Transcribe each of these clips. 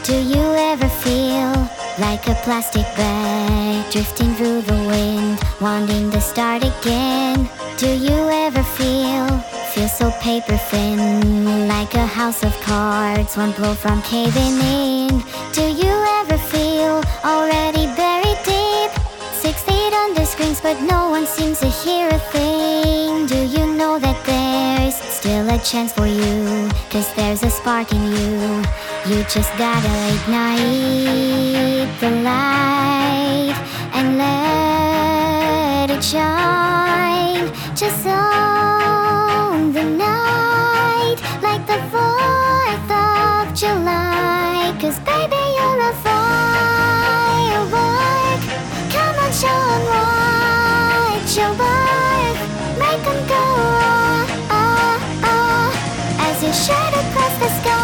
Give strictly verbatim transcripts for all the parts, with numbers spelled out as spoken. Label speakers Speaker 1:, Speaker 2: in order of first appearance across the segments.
Speaker 1: Do you ever feel like a plastic bag drifting through the wind, wanting to start again? Do you ever feel, feel so paper thin, like a house of cards, one blow from caving in? Do you ever feel already buried deep, six feet under screens but no one seems to hear a thing? Do you know that there's still a chance for you, cause there's a spark in you? You just gotta ignite the light and let it shine. Just own the night like the fourth of July. Cause baby you're a firework. Come on, show 'em what you're worth. Make 'em go oh, oh, oh, as you shoot across the sky.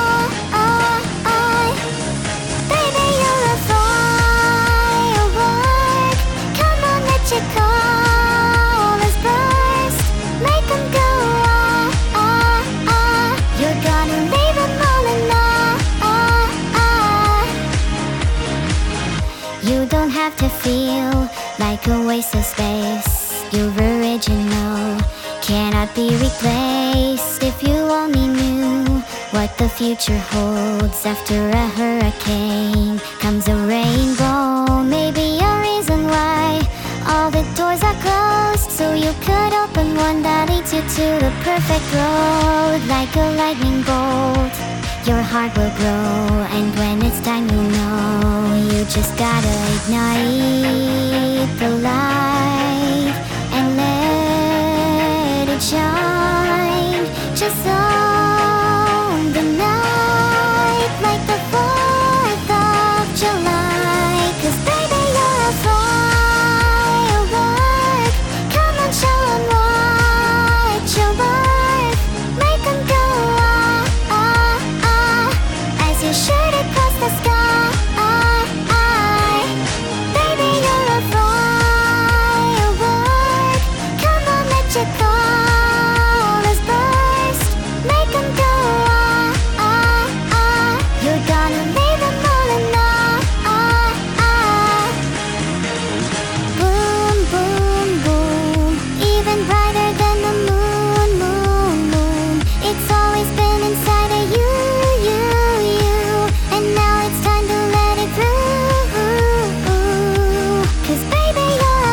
Speaker 1: You don't have to feel like a waste of space. You're original, cannot be replaced. If you only knew what the future holds. After a hurricane comes a rainbow. Maybe a reason why all the doors are closed, so you could open one that leads you to the perfect road. Like a lightning bolt, your heart will grow, and when it's time you'll know. You just gotta ignite the light and let it shine. Just own the night like the fourth of July. Cause baby you're a firework. Come on, show 'em what you're worth. Make 'em go ah, ah, ah, as you shoot across the sky.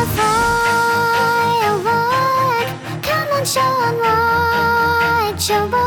Speaker 1: Show 'em what you're